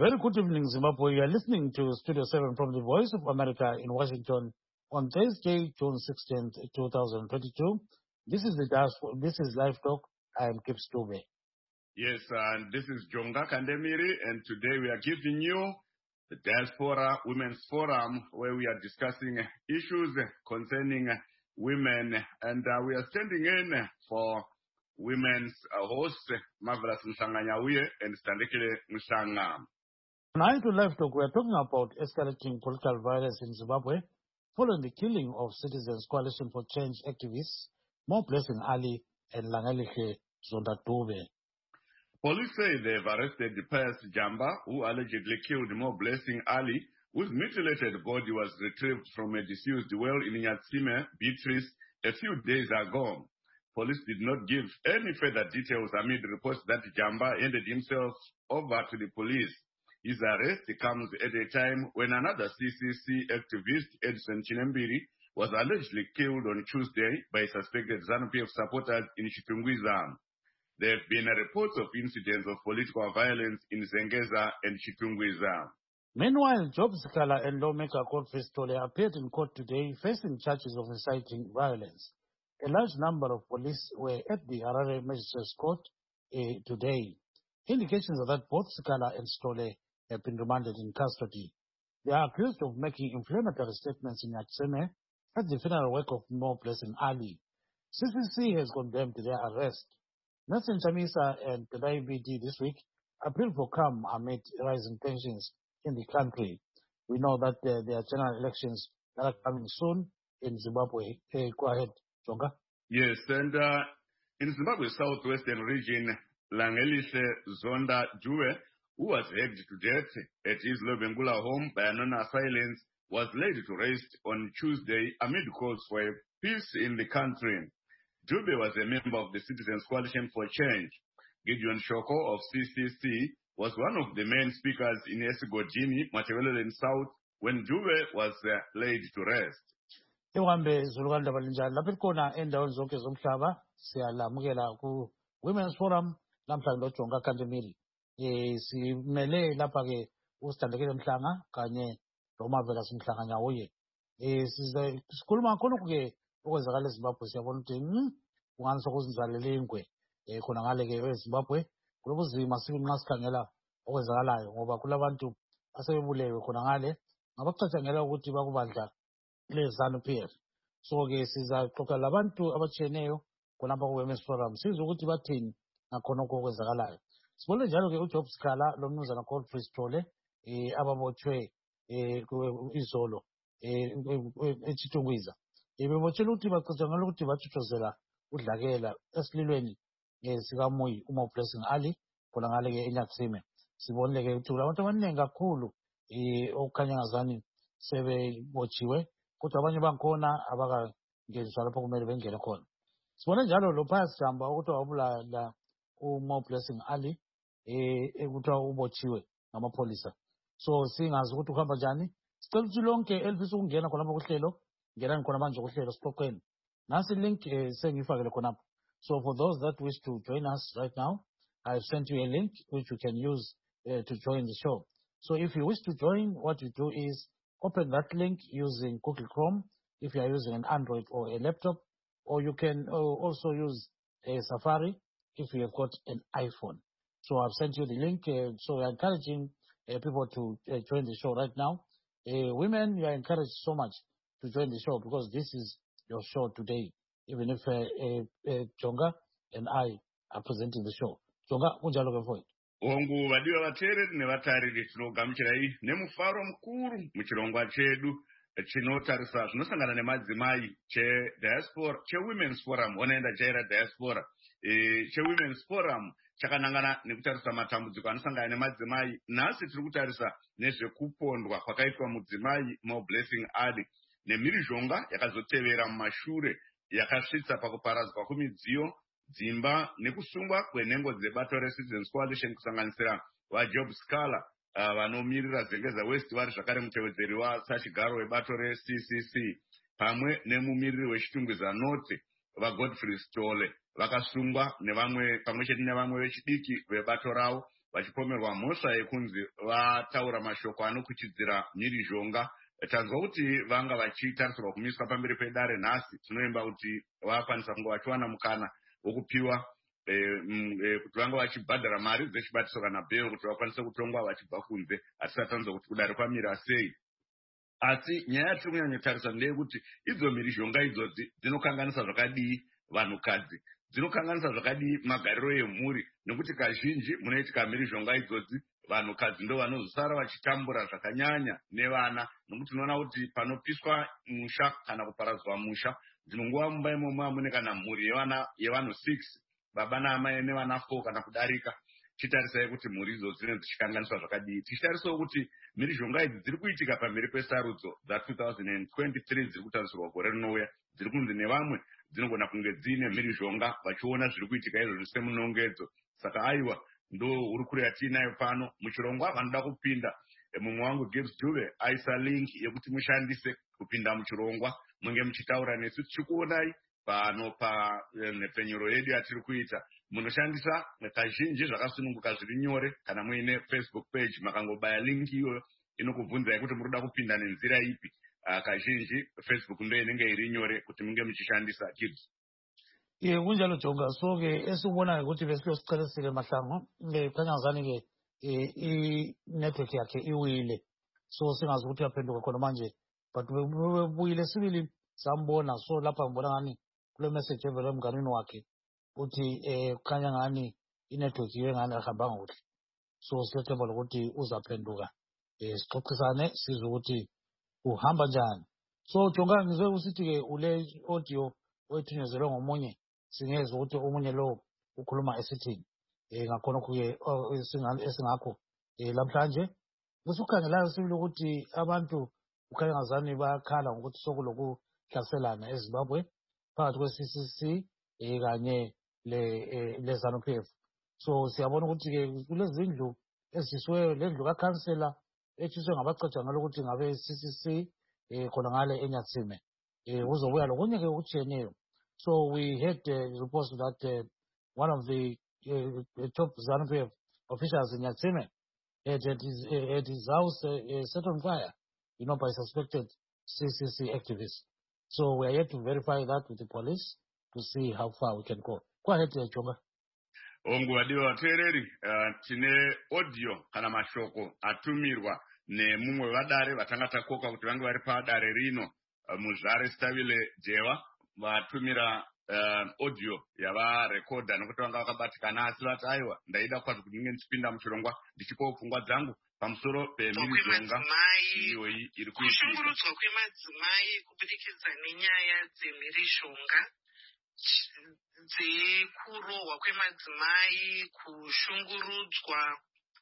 very good evening, Zimbabwe. You are listening to Studio 7 from the Voice of America in Washington on Thursday, June 16th, 2022. This is Live Talk. I am Kip Stube. Yes, and this is Jonga Kandemiri, and today we are giving you the Diaspora Women's Forum, where we are discussing issues concerning women, and we are standing in for women's host, Marvelous Mshanganyawiye and Standekile Mshanga. Tonight to Live Talk, we are talking about escalating political violence in Zimbabwe following the killing of Citizens Coalition for Change activists, Mo Blessing Ali and Langelihle Zonda Dube. Police say they've arrested Pius Jamba, who allegedly killed Mo Blessing Ali, whose mutilated body was retrieved from a disused well in Nyatsime, Beatrice, a few days ago. Police did not give any further details amid reports that Jamba handed himself over to the police. His arrest comes at a time when another CCC activist, Edson Chinembiri, was allegedly killed on Tuesday by suspected ZANU-PF supporters in Chitungwiza. There have been reports of incidents of political violence in Zengeza and Chitungwiza. Meanwhile, Job Sikala and lawmaker Godfrey Stole appeared in court today facing charges of inciting violence. A large number of police were at the Harare Magistrates Court today. Indications are that both Sikala and Stole have been remanded in custody. They are accused of making inflammatory statements in Nyatsime at the funeral work of Mo Blessing Ali. CCC has condemned their arrest. Nelson Chamisa and the IBD this week appealed for calm amid rising tensions in the country. We know that there are general elections that are coming soon in Zimbabwe. Go ahead, Jonga. Yes, and in Zimbabwe's southwestern region, Langelihle Zonda Dube, who was hacked to death at his Lobengula home by non-assailants, was laid to rest on Tuesday amid calls for peace in the country. Dube was a member of the Citizens Coalition for Change. Gideon Shoko of CCC was one of the main speakers in Esigojini, Machiavelli South, when Dube was laid to rest. Iwambe Zuluganda Balinjani lapho khona endaweni zonke zomhlaba siyalamukela ku Women's Forum namhlanje loJonga Kandemiri. Simele lapha ke uSithandekile Mhlanga kanye noMarvelous Mshanganyawiye. Sikhuluma khona ke okwenzakala eZimbabwe siyabona ukuthi ungani sokuzinzalela ingwe khona ngale ke eZimbabwe kulobuzima sibe nxa sikhangela okwenzakalayo ngoba kulabantu asebebulewe khona ngale ngabacathangela ukuthi bakubandla le-ZANU-PF. So ke sizaxoxa labantu abatshiyeneyo khonapha ku-Women's Forum sizwe ukuthi bathini ngakhonokho okwenzakalayo. Sibone njalo ke uJob Sikala lomnumzana Godfrey Stole ababotshwe izolo eChitungwiza. Bebotshela ukuthi bacatshangela ukuthi bathuthuzela udlakela esililweni sikaMuyi uMo Blessing Ali khona ngale ke eNyatsime. Sibonile ke ukuthi abantu abaningi kakhulu okukhanya ngazani sebebotshiwe kodwa abanye bakhona abakangeniswa lapho kumele bengene khona. Sibone njalo lo Pius Jamba ukuthi wabulala uMo Blessing Ali ukuthi ubotshiwe ngamapholisa. So singazi ukuthi uhamba njani. Sicela ukuthi lonke elifisa ukungena khonapha kuhlelo ngenani khona manje kuhlelo sixoxeni. Nasi link sengifakele khonapha. So for those that wish to join us right now, I've sent you a link which you can use to join the show. So if you wish to join, what you do is open that link using Google Chrome if you are using an Android or a laptop, or you can also use a Safari if you have got an iPhone. So I've sent you the link. So we're encouraging people to join the show right now. Women, you are encouraged so much to join the show because this is your show today, even if Jonga and I are presenting the show. Jonga, unjalo ke mfowethu. Ongu vadiwa vateereri nevatariri tinogamuchirai nemufaro mukuru muchirongwa chedu chinotarisa zvinosangana nemadzimai cheWomen's Forum onoenda chaira Diaspora. CheWomen's Forum chakanangana nekutarisa matambudziko anosangana nemadzimai. Nhasi tiri kutarisa nezvekupondwa kwakaitwa mudzimai Mo Blessing Ali nemhirizhonga yakazotevera mumashure yakasvitsa pakuparadzwa kwemidziyo, dzimba nekusungwa kwenhengo dzebato reCitizens Coalition kusanganisira vaJob Sikala vanomiririra Zengeza West vari zvakare mutevedzeri wasachigaro webato reCCC pamwe nemumiriri wechitungwiza North vaGodfrey Stole vakasungwa nevamwe pamwe chete nevamwe vechidiki vebato ravo vachipomerwa mhosva yekunzi vataura mashoko anokuchidzira mhirizhonga. Tanzwa kuti vanga vachitarisirwa kumiswa pamberi pedare nhasi. Tinoimba kuti vakwanisa kunge vachiwana mukana wokupiwa kuti vanga vachibhadhara mari dzechibatiso kana bhero kuti vakwanise kutongwa vachibva kunze. Hatisati tanzwa kuti kudare kwamira sei. Asi nyaya yatiri kunyanyotarisa ndeyekuti idzo mhirizhonga idzodzi dzinokanganisa zvakadii vanhukadzi, dzinokanganisa zvakadii magariro emhuri, nekuti kazhinji munoitika mhirizhonga idzodzi vanhukadzi ndo vanozosara vachitambura zvakanyanya nevana, nokuti tinoona kuti panopiswa musha kana kuparadzwa musha, dzimwe nguva mumba imomo hamune kana mhuri yevanhu 6, baba naamai nevana 4 kana kudarika. Chitarisai kuti mhuri idzo dzinenge dzichikanganiswa zvakadii. Tichitarisawo kuti mhirizhonga idzi dziri kuitika pamberi pesarudzo dza2023 dziri kutarisirwa gore rinouya. Dziri kunzi nevamwe dzinogona kunge dziine mhirizhonga vachiona zviri kuitika izvozvi semunongedzo. Saka aiwa ndo hurukuro yatiinayo pano muchirongwa. Vanoda kupinda, mumwe wangu Gibbs Dube aisa link yekuti mushandise kupinda muchirongwa munge muchitaura nesu tichikuonai pano panhepfenyuro yedu yatiri kuita. Munoshandisa kazhinji zvakasununguka zviri nyore. Kana muine Facebook page makangobaya link iyoyo inokubvunzai kuti muri kuda kupinda nenzira ipi. Kazhinji Facebook ndo inenge iri nyore kuti munge muchishandisa. Kids kunjalo Jonga. So ke esikubonayo ukuthi besiyosicelisile Mahlangu Kanyazani ke i-network yakhe iwile, so singazi ukuthi uyaphenduka khona manje, but buyile sibili sambona. So lapha ngibona ngani kule message evele emnganini wakhe uthi kukhanya ngani i-network iwe ngani ahambanga kuhle. So siyethemba lokuthi uzaphenduka, sixoxisane sizwe ukuthi uhamba njani. So Jonga, ngizwe usithi-ke ule audio oyithunyezele ngomunye, singezwe ukuthi omunye lo ukhuluma esithini. Ngakhona ke esingakho lamhlanje kusukhangelayo sibili ukuthi abantu ukhanya ngazani bakhala ngokuthi sokulokuhlaselana eZimbabwe phakathi kwe-CCC kanye le-ZANU-PF. So siyabona ukuthi-ke kulezindlu ezisiweyo, le ndlu kakhansela ethiswe ngabacatshangela ukuthi ngabe CCC khona ngale eNyatsime, uzobuya lokunye-ke okutshiyeneyo. So we had reports that one of the top ZANU-PF officials in Nyatsime had his house set on fire, by suspected CCC activists. So we are yet to verify that with the police to see how far we can go. Go ahead, Jonga. Ongwadiwa wateereri, tine audio kana mashoko atumirwa nemumwe vadare vatanga takoka kuti vange vari padare rino muzvare Sitavile Jewa. Vatumira audio yavarekodha nokuti vanga vakabatikana, asi vati aiwa ndaida kwazvo kuti ndinge ndichipinda muchirongwa ndichipawo pfungwa dzangu pamusoro pemhirizhonga iyoyi iri kuitika. Kushungurudzwa kwemadzimai kubudikidza nenyaya dzemhirizhonga, dzekurohwa kwemadzimai, kushungurudzwa,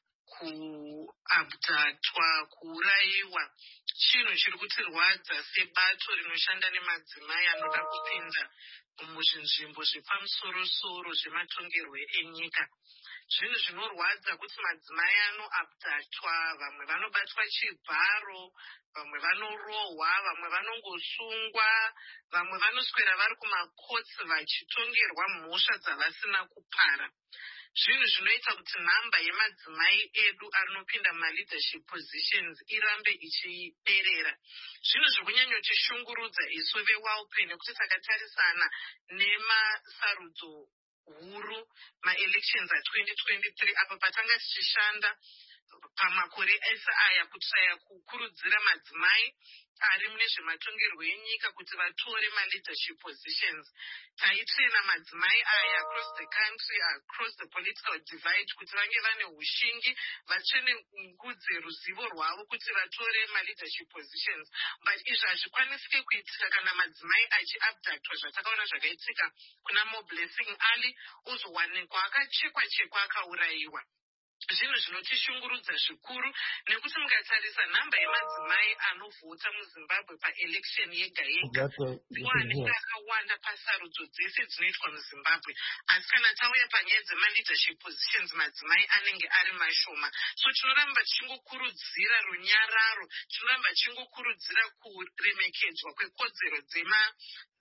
kuabdatwa, kuurayiwa, chinhu chiri kutirwadza sebato rinoshanda nemadzimai anoda kupinda muzvinzvimbo zvepamusoro-soro zvematongerwo enyika. Zvinhu zvinorwadza kuti madzimai anoabdatwa, vamwe vanobatwa chibharo, vamwe vanorohwa, vamwe vanongosungwa, vamwe vanoswera vari kumakotsi vachitongerwa mhosva dzavasina kupara. Zvinhu zvinoita kuti nhamba yemadzimai edu anopinda maleadership positions irambe ichiderera. Zvinhu zviri kunyanyotishungurudza isu veWALPI nekuti takatarisana nemasarudzo huru, ma-elections a2023 apa patanga tichishanda pamakore ese aya kutsvaya kukurudzira madzimai ari mune zvematongerwo enyika kuti vatore ma-leadership positions. Taitrena madzimai aya across the country, across the political divide, kuti vange vane hushingi, vatsenengudze ruzivo rwavo kuti vatore ma-leadership positions. But izvi hazvikwanisike kuitika kana madzimai achiabductwa zvatakaona zvakaitika kuna Moblessing Ali, ozowanikwa akachekwa-chekwa akaurayiwa. Zvinhu zvinotishungurudza zvikuru nekuti mukatarisa nhamba yemadzimai anovhota muZimbabwe paelection yega-yega ndiwanenge akawanda pasarudzo dzese dzinoitwa muZimbabwe. Asi kana tauya panyaya dzema-leadership positions madzimai anenge ari mashoma. So tinoramba tichingokurudzira runyararo, tinoramba tichingokurudzira kuremekedzwa kwekodzero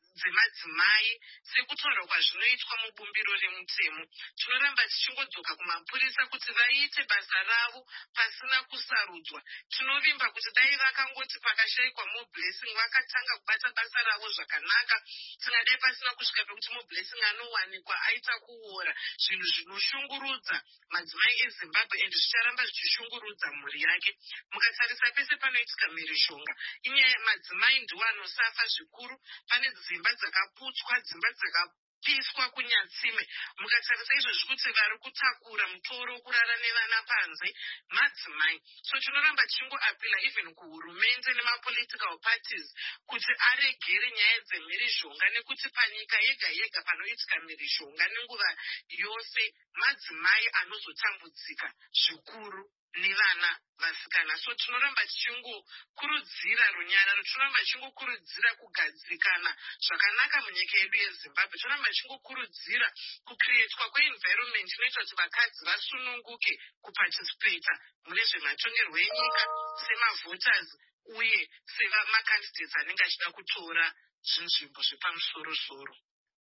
dzemadzimai sekutaura kwazvinoitwa mubumbiro remutemo. Tinoramba tichingodzoka kumapurisa kuti vaite basa ravo pasina kusarudzwa. Tinovimba kuti dai vakangoti pakashayikwa moblessing vakatanga kubata basa ravo zvakanaka, tingadai pasina kusvika pekuti moblessing anowanikwa aita kuora. Zvinhu zvinoshungurudza madzimai eZimbabwe ende zvicharamba zvichishungurudza mhuri yake. Mukatarisa pese panoitika mhirishonga, inyaya madzimai ndiwo anosafa zvikuru. Pane dzimba dzakaputswa, dzimba dzakapiswa kunyatsime. Mukatarisa izvozvi kuti vari kutakura mutoro wokurara nevana panze madzimai. So tinoramba tichingoapila even kuhurumende nemapolitical parties kuti aregere nyaya dzemhirishonga, nekuti panyika yega yega panoitika mhirishonga nenguva yose madzimai anozotambudzika zvikuru nevana vasikana. So tinoramba tichingokurudzira runyararo, tinoramba tichingokurudzira kugadzikana zvakanaka munyika yedu yeZimbabwe. Tinoramba tichingokurudzira kucreatwa kweenvironment inoita kuti vakadzi vasununguke kuparticipata mune zvematongerwo enyika semavoters uye sevamacandidates anenge achida kutora zvinzvimbo zvepamusoro-soro.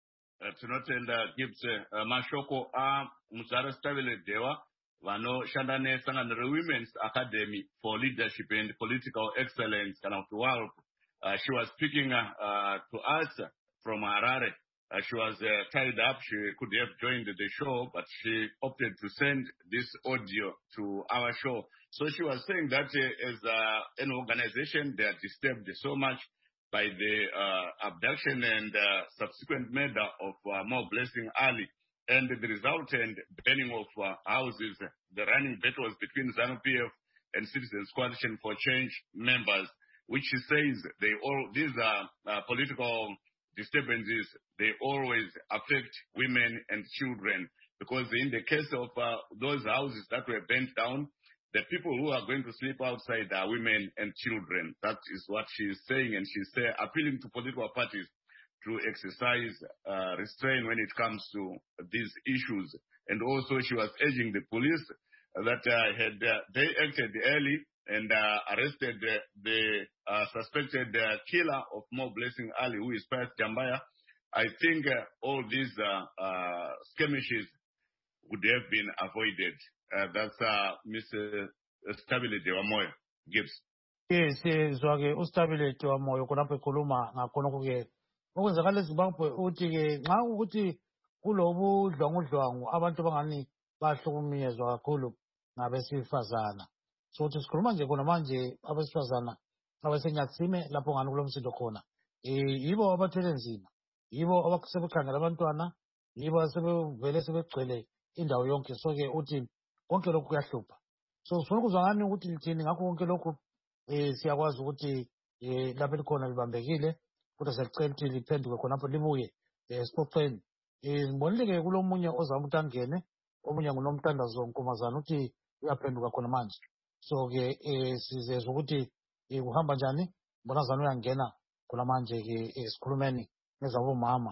Tinotenda Gibbs. Mashoko aMuzara Stabile Dewa vanoshanda nesangano reWomen's Academy for Leadership and Political Excellence kana kuti WALP. She was speaking to us from Harare. She was tied up. She could have joined the show, but she opted to send this audio to our show. So she was saying that as an organization, they are disturbed so much by the abduction and subsequent murder of Moblessing Ali and the resultant burning of houses, the running battles between ZANU-PF and Citizens Coalition for Change members, which she says these are political disturbances. They always affect women and children, because in the case of those houses that were burnt down, the people who are going to sleep outside are women and children. That is what she is saying, and she's appealing to political parties to exercise restraint when it comes to these issues. And also she was urging the police that they acted early and arrested the suspected killer of Moblessing Ali, who is Pius Jambaya. I think all these skirmishes would have been avoided. That's Mr. Stabile Dewamoyo. Gibbs. Yes, zwake uStabile Dewamoyo kulapho ekhuluma ngakhona ke okwenzakala eZimbabwe uthi ke nxa ukuthi kulobu dlwangudlwangu abantu bangani bahlukunyezwa kakhulu ngabesifazana. So uthi sikhuluma nje khona manje abesifazana abasenyatsime lapho ngani kulomsindo khona. Yibo abathwele nzima, yibo abasebekhangela abantwana, yibo asebevele sebegcwele indawo yonke. So ke uthi konke lokhu kuyahlupha. So sifuna ukuzwa ngani ukuthi lithini ngakho konke lokhu siyakwazi ukuthi lapho likhona libambekile, kodwa siyacela ukuthi liphenduke khonapho libuye esixoxeni. Ngibonile-ke kulomunye ozama ukuthi angene, omunye nguNomthandazo Nkomazana uthi uyaphenduka khona manje. So-ke sizezwa ukuthi kuhamba njani. Mbonazana uyangena khona manje-ke sikhulumeni ngezabomama.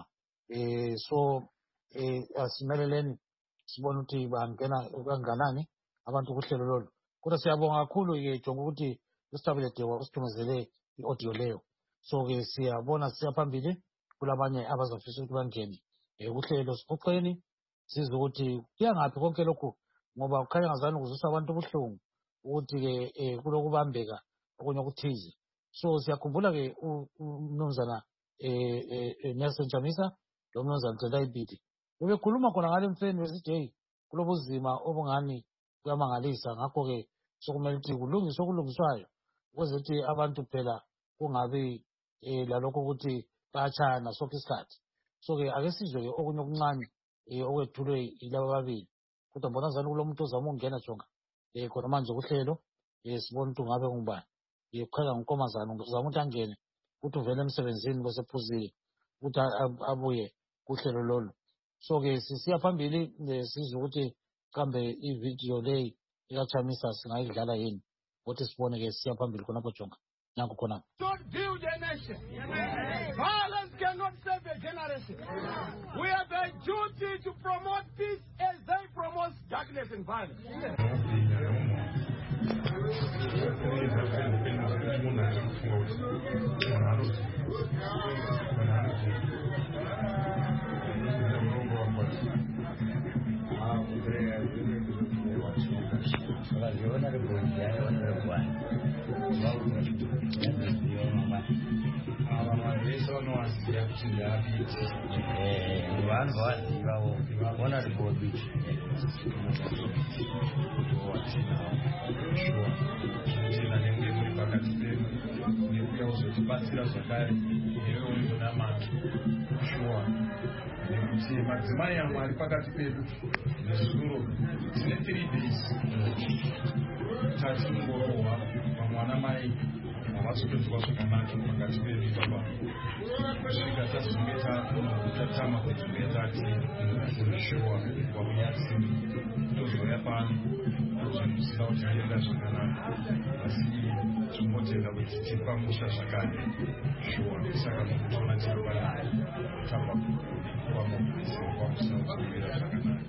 So asimeleleni sibone ukuthi bangena kanganani abantu kuhlelo lolu. Kodwa siyabonga kakhulu-ke jonga ukuthi uStabile Dewa usithumezele i-audio leyo. So-ke siyabona siyaphambili kulabanye abazafisa ukuthi bangene kuhlelo sixoxeni sizwe ukuthi kuyangaphi konke lokhu, ngoba kukhanya ngazani kuzwisa abantu ubuhlungu ukuthi-ke kulokubambeka okunye okuthize. So siyakhumbula-ke umnumzana Nelson Chamisa lo mnumzana Tendai Biti bebekhuluma khona ngale mfeni besithi hey kulobuzima obungani kuyamangalisa. Ngakho-ke sokumele ukuthi kulungiswe okulungiswayo ukuze ukuthi abantu phela kungabi lalokho ukuthi bayatshayana sonke isikhathi. So-ke ake sizwe-ke okunye okuncane okwethulwe yilaba ababili. Kodwa mbonazana kulomuntu ozama ukungena jonga khona manje kuhlelo sibona ukuthi ungabe ngubani. Kukhanya nguNkomazana uzama ukuthi angene ukuthi uvele emsebenzini besephuzile ukuthi abuye kuhlelo lolu. So-ke sisiya phambili sizwe ukuthi kambe ividiyo leyi ikaChamisa singayidlala yini ukuthi sibone-ke siya phambili khonapho jonga. Nanku khonapho. Don't build a nation. Violence cannot save a generation. We have a duty to promote peace as they promote darkness and violence. kuti yapiti vanhu vadivawo vona ribobiti watinawo sure tina nenge muri pakati pedu nekuya uzotibatsira zvakare newe unona mano sure nekuti madzimai amwe ari pakati pedu nezuro tine 3 days tatingorohwa vamwana mai havasotozwa zvakanaka pakati pedu baba kusvika tazonge tatama kuzonge tati kurishowa kwamunyatsimbi tozoya pano zvinhu zvisina kuti zvienda zvakanaka asi tinotenda kuti tiripamusha zvakare shuwa saka mukutona tinokwana kutamba kwamupisi kwamusina kuzombera zvakanaka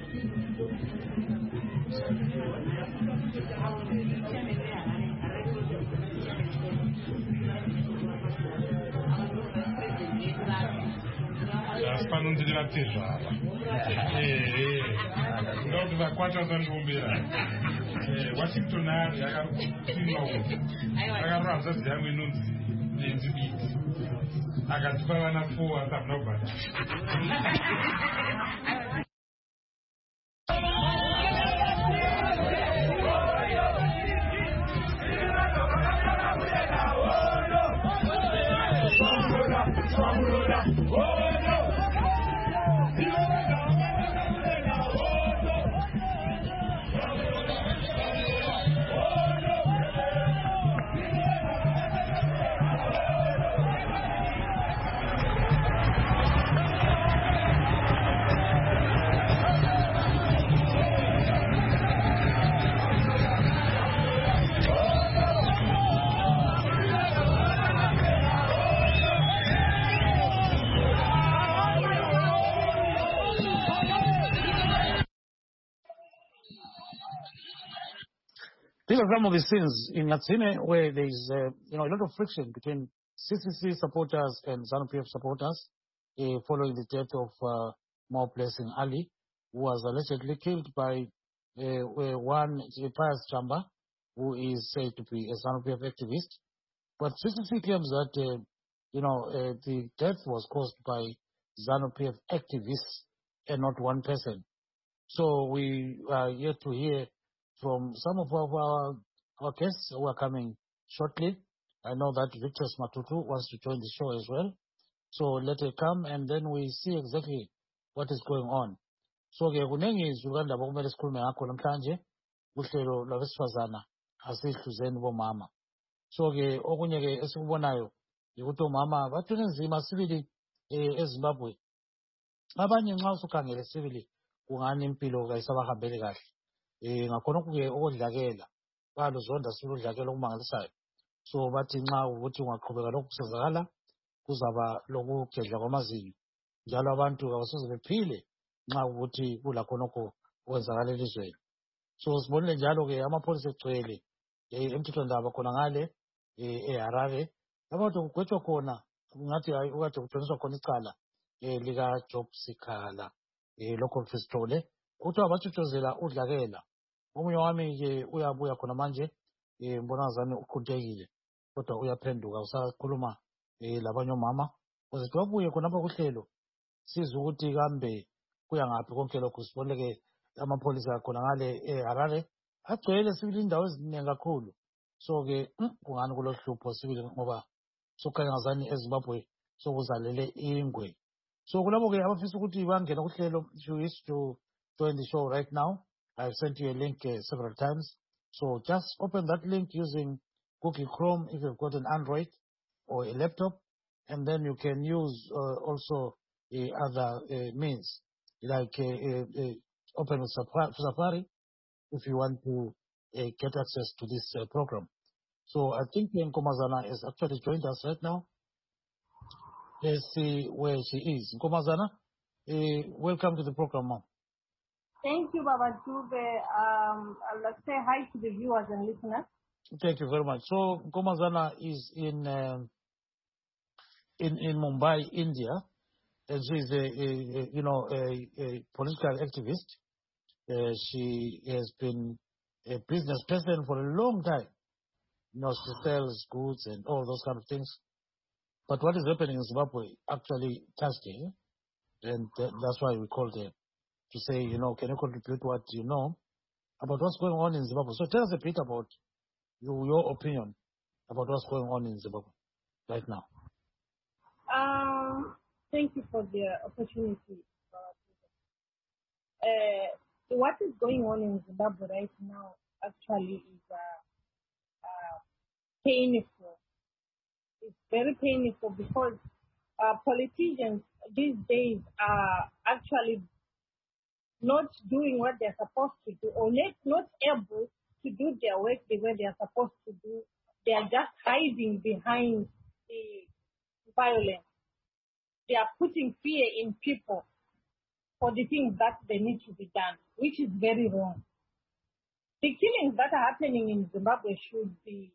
asi panondira tezvava nda kuti vakwata zandiumbira washington ari yakarupinwa akarora hanzvadzi yamwe inonzi nenzi bidi akatipa vana 4 asafuna kubata These are some of the scenes in Ngatsime where there is a lot of friction between CCC supporters and ZANU-PF supporters following the death of More Blessing Ali, who was allegedly killed by one Pius Chamba, who is said to be a ZANU-PF activist. But CCC claims that the death was caused by ZANU-PF activists and not one person. So we are yet to hear from some of our guests who are coming shortly. I know that Victor Matutu wants to join the show as well. So let her come and then we see exactly what is going on. So ke kunengi izukanda bokumele sikhulume ngakho namhlanje uhlelo lwabesifazana asihluzeni bomama. So ke okunye ke esikubonayo ukuthi omama bathwele nzima sibili eZimbabwe. Abanye nxa usukhangele sibili kungani impilo kayisabahambeli kahle. Ngakhona kuke okudlakela baluzonda siludlakela okumangalisayo. So bathi nxa ukuthi ungaqhubeka lokhu kusenzakala kuzaba lokugedla kwamazinyo njalo abantu abasoze bephile nxa ukuthi kulakhonokho okwenzakala elizweni. So sibonile njalo ke amapholisa egcwele emthethwandaba khona ngale eHarare abantu kugwetshwa khona ngathi ukade kujoniswa khona icala lika-Job Sikhala local fistole kuthiwa batshutshuzela udlakela. Omunye wami ke uyabuya khona manje mbona ngazani uqhuntekile kodwa uyaphenduka usakhuluma labanye omama uzithi wabuye khonapha kuhlelo sizwe ukuthi kambe kuya ngaphi konke lokhu. Sibone ke amapholisa khona ngale eHarare agcwele sibili indawo eziningi kakhulu. So ke kungani kulohlupho sibili ngoba sokhanya ngazani eZimbabwe sokuzalele ingwe. So kulabo ke abafisa ukuthi bangena kuhlelo, if you wish to join the show right now, I've sent you a link several times. So just open that link using Google Chrome if you've got an Android or a laptop, and then you can use also other means like open with Safari if you want to get access to this program. So I think Nkomazana has actually joined us right now. Let's see where she is. Nkomazana, welcome to the program, Mom. Thank you, Baba Dube. Let's say hi to the viewers and listeners. Thank you very much. So Nkomazana is in Mumbai, India, and she is a political activist. She has been a business person for a long time. She sells goods and all those kind of things. But what is happening in Zimbabwe actually touched her, and that's why we called her to say, can you contribute what you know about what's going on in Zimbabwe? So tell us a bit about your opinion about what's going on in Zimbabwe right now. Thank you for the opportunity. What is going on in Zimbabwe right now actually is painful. It's very painful because politicians these days are actually not doing what they're supposed to do, or not able to do their work the way they're supposed to do. They are just hiding behind the violence. They are putting fear in people for the things that they need to be done, which is very wrong. The killings that are happening in Zimbabwe should be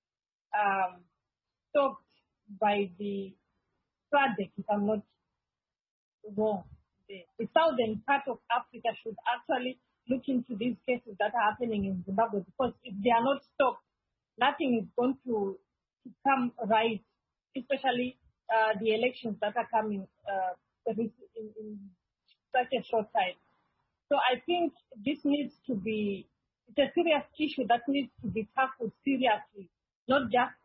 stopped by the SADC, if I'm not wrong. The southern part of Africa should actually look into these cases that are happening in Zimbabwe, because if they are not stopped, nothing is going to come right, especially the elections that are coming in such a short time. So I think this needs to be, it's a serious issue that needs to be tackled seriously, not just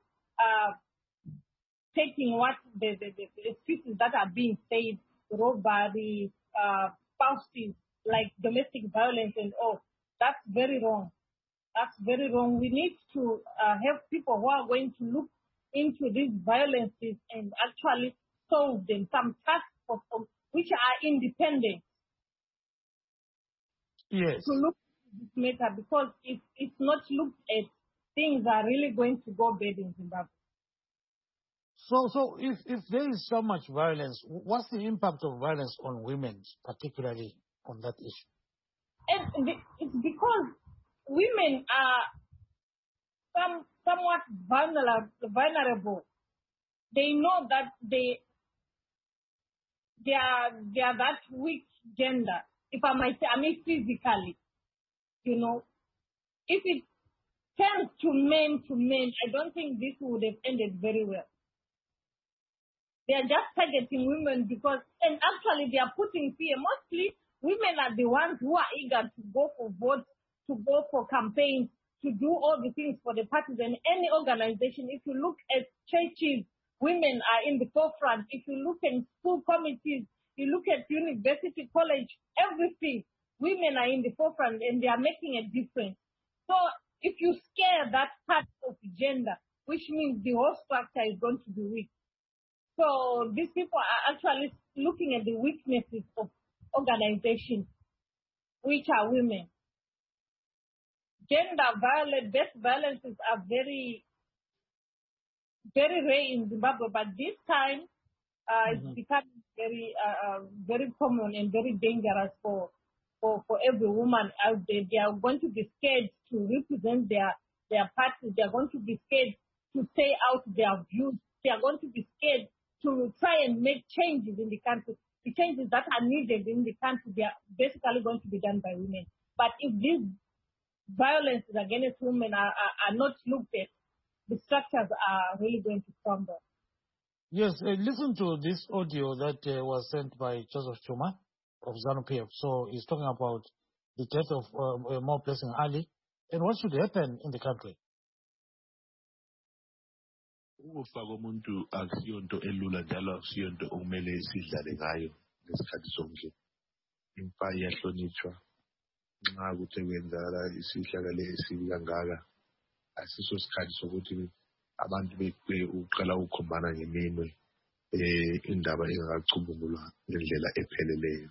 taking what the excuses that are being said, robbery, spouses, like domestic violence and all. That's very wrong. That's very wrong. We need to have people who are going to look into these violences and actually solve them, some task force which are independent. Yes. To look at this matter, because if it's not looked at, things are really going to go bad in Zimbabwe. So if there is so much violence, what's the impact of violence on women, particularly on that issue? And it's because women are somewhat vulnerable. They know that they are that weak gender. If I might say, I mean physically, if it turns to men, I don't think this would have ended very well. They are just targeting women because, and actually they are putting fear. Mostly women are the ones who are eager to go for votes, to go for campaigns, to do all the things for the parties and any organization. If you look at churches, women are in the forefront. If you look at school committees, you look at university, college, everything, women are in the forefront and they are making a difference. So if you scare that part of gender, which means the whole structure is going to be weak. So these people are actually looking at the weaknesses of organizations, which are women. Gender based violences are very, very rare in Zimbabwe, but this time it's becoming very common and very dangerous for every woman out there. They are going to be scared to represent their parties. They are going to be scared to say out their views. They are going to be scared to try and make changes in the country. The changes that are needed in the country, they are basically going to be done by women. But if these violences against women are not looked at, the structures are really going to crumble. Yes, listen to this audio that was sent by Joseph Chuma of ZANU-PF. So he's talking about the death of More Blessing Ali and what should happen in the country. Ukufa komuntu akusiyonto elula njalo akusiyonto okumele sidlale ngayo ngesikhathi sonke. Imfa iyahlonitshwa. Nxa kuthe kwenzakala isihlakalo esibi kangaka, asiso sikhathi sokuthi abantu beqala ukukhombana ngeminwe indaba engakacubungulwa ngendlela epheleleyo.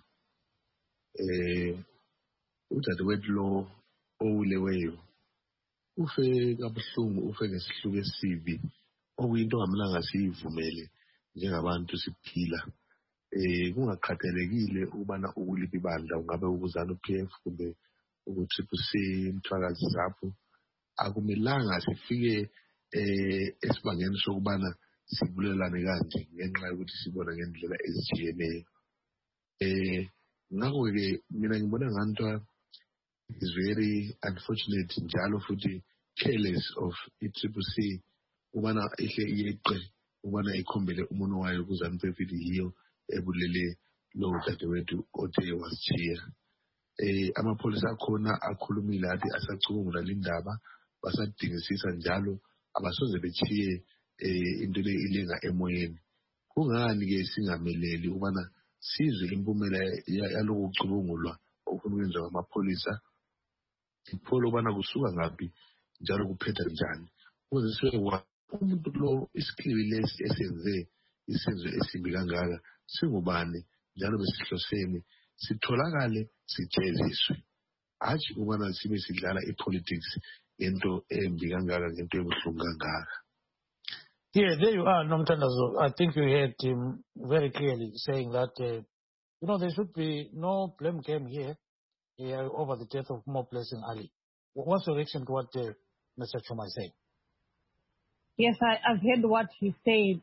Udadewethu lo owuleweyo ufe kabuhlungu, ufe ngesihluku esibi, okuyinto ongamelanga siyivumele njengabantu siphila. Kungakhathalekile ukubana ukuliphi ibandla, ungabe uZANU-PF kumbe uTCC, Mthwakazi Zaphu, akumelanga sifike esibangeni sokubana sibulelane kanje ngenxa yokuthi sibona ngendlela ezitshiyeneyo. Ngakho-ke mina ngibona nganto is very unfortunate njalo futhi careless of i-CCC ubana ihle iyeqe ukubana ikhombele umuno wayo kuZANU-PF yiyo ebulele lo dadewethu othe wasishiya. Amapholisa akhona akhulumile athi asacubungula lindaba basadingisisa njalo abasoze bechiye into le ilenga emoyeni. Kungani ke singameleli ukubana sizwe impumela yaloku kucubungulwa okufuna ukwenziwa amapholisa ipholo ukubana kusuka ngaphi njalo kuphetha njani ukuze sibe umuntu lo isikhibi lesi esenze isenzo esimbi kangaka singubani njalo besihloseni sitholakale sijeziswe hatshi ukubana sibe sidlala ipolitics ngento embi kangaka ngento ebuhlungu kangaka. Yeah, there you are, Nomthandazo. I think you heard him very clearly saying that, there should be no blame game here over the death of More Blessing Ali. What's your reaction to what Mr. Chuma is saying? Yes, I've heard what he said.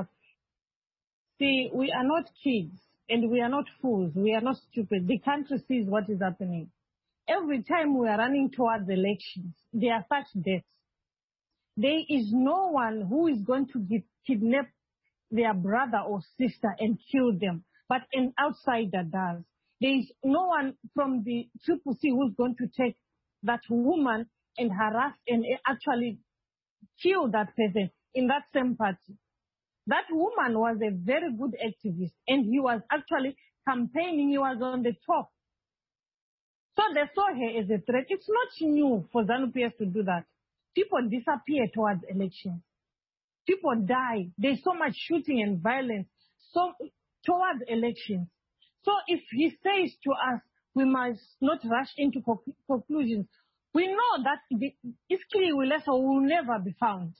See, we are not kids and we are not fools. We are not stupid. The country sees what is happening. Every time we are running towards elections, there are such deaths. There is no one who is going to kidnap their brother or sister and kill them, but an outsider does. There is no one from the CCC who is going to take that woman and harass and actually kill that person in that same party. That woman was a very good activist and he was actually campaigning. He was on the top. So they saw her as a threat. It's not new for ZANU-PF to do that. People disappear towards elections. People die. There's so much shooting and violence towards elections. So if he says to us, we must not rush into conclusions, we know that Iskili will never be found.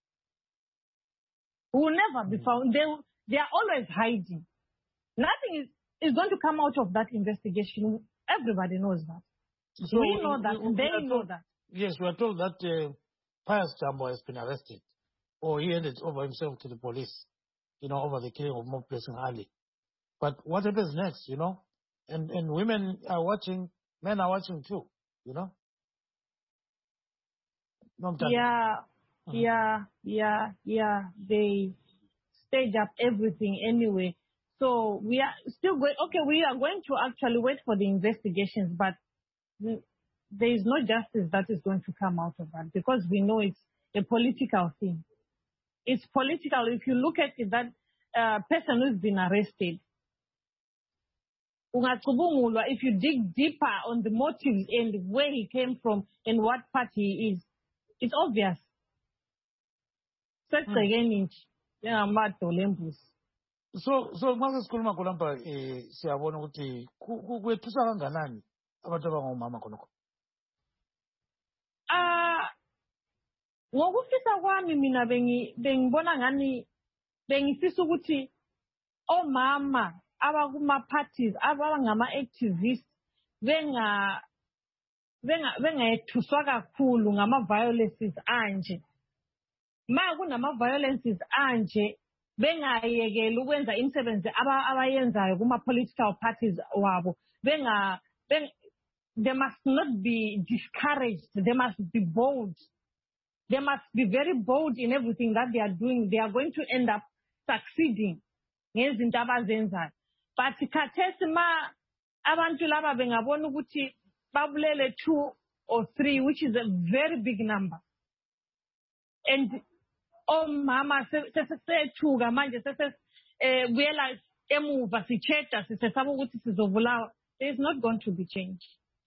Will never be found. They are always hiding. Nothing is going to come out of that investigation. Everybody knows that. So we know that. They know that. Yes, we are told that Pius Tambo has been arrested, or he handed over himself to the police, over the killing of More Blessing Ali. But what happens next, And women are watching, men are watching too, Yeah. They stage up everything anyway. So we are still going, we are going to actually wait for the investigations, but there is no justice that is going to come out of that because we know it's a political thing. It's political. If you look at it, that person who's been arrested, if you dig deeper on the motives and where he came from and what party he is, it's obvious. Such again, So mase sikhuluma khonapha siyabona ukuthi kwethusa kanganani abantu abangomama khonokho. Ngokufisa kwami mina bengibona ngani bengifisa ukuthi omama abakuma parties abangama activists bengayethuswa kakhulu ngama violences anje. Kunama violences anje bengayekela ukwenza imisebenzi abayenzayo kuma political parties wabo. They must not be discouraged. They must be bold. They must be very bold in everything that they are doing. They are going to end up succeeding. But khathesi abantu laba bengabona ukuthi babulele 2 or 3, which is a very big number. And mama sesethuka manje buyela emuva sicheda sisesaba ukuthi sizobulawa. There is not going to be change.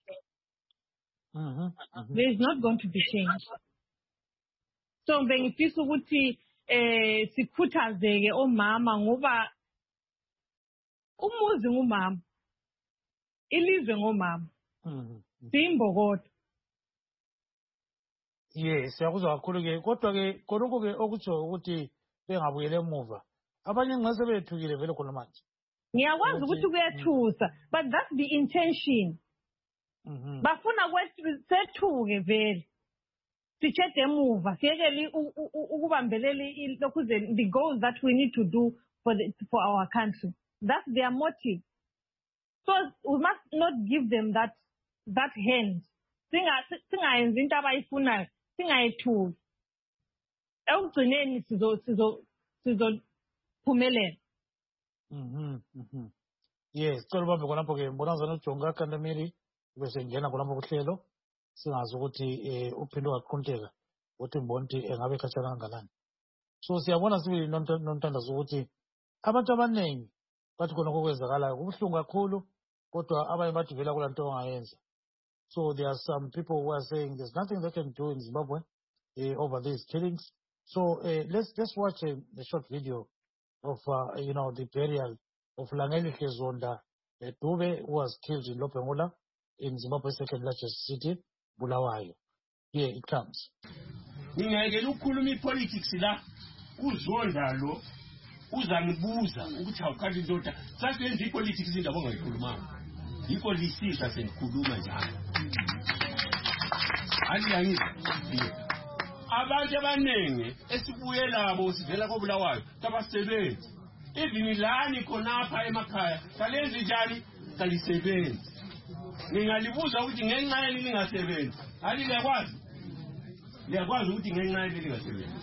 There is not going to be change. So bengifisa ukuthi sikhuthazeke omama ngoba umuzi ngumama, ilizwe ngomama. Simbokodo. Yes, siyakuzwa kakhulu ke kodwa ke konke ke okutsho ukuthi bengabuyele emuva. Abanye ngase bethukile vele khona manje. Ngiyakwazi ukuthi kuyathusa, but that's the intention. Bafuna kwethuke vele. Sichede emuva, siyekele ukubambelela lokhu the goals that we need to do for our country. That's their motive. So we must not give them that hand. Singayenza into abayifunayo, singayethuki. Ekugcineni sizophumelela. Yes, cela ubambe khonapho ke ngibona ngizana uJonga Kantamiri bese ngena khonapho kuhlelo singazi ukuthi uphinde waqhunteka ukuthi ngibona ukuthi engabe khatshana kangakanani. So siyabona sibili nontandazo ukuthi abantu abaningi bathi khona okwenzakalayo kubuhlungu kakhulu kodwa abanye bathi vela kula nto ongayenza. So there are some people who are saying there's nothing they can do in Zimbabwe over these killings. So let's watch a short video of the burial of Langelihle Zonda Dube, who was killed in Lopengula, in Zimbabwe's second largest city, Bulawayo. Here it comes. Ngingeke ukukhuluma politics la uzonda lo uzangibuza ukuthi awuqali indoda sasenza ipolitics indaba ongayikhulumanga yikho lisisa senikhuluma njalo aliyangiza abantu abaningi esibuye labo sivela koBulawayo kabasebenzi even lani khonapha emakhaya kalenzi njani kalisebenzi ngingalibuza ukuthi ngenxa yeni lingasebenzi ali liyakwazi ukuthi ngenxa yeni lingasebenzi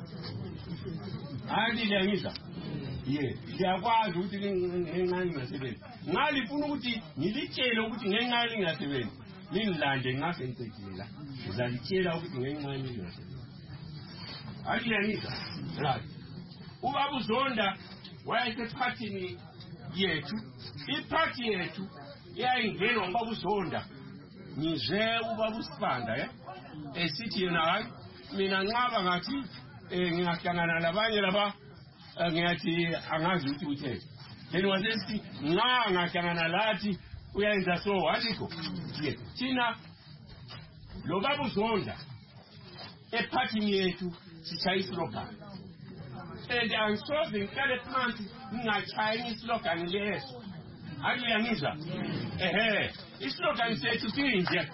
ali liyangiza liyakwazi ukuthi ngenxa yeni lingasebenzi ngalifuna ukuthi ngilitshele ukuthi ngenxa yeni lingasebenzi lingilande ngasengiqedile la ngizalitshela ukuthi ngenxa yeni lingasebenzi ali liyangiza right ubaba uZonda wayesephathini yethu iphathi yethu yayingenwa ubaba uZonda ngize ubaba uSibanda esithi yena hayi mina nqaba ngathi ngingahlangana labanye laba ngiyathi angazi ukuthi uthethe then wasesithi ngahlangana lathi uyayenza so wathiko thina lo baba uZonda ephathini yethu sichaya islogan and angisoze ngihlale phansi ngingachaya islogan leso aliyangiza islogan sethu sinje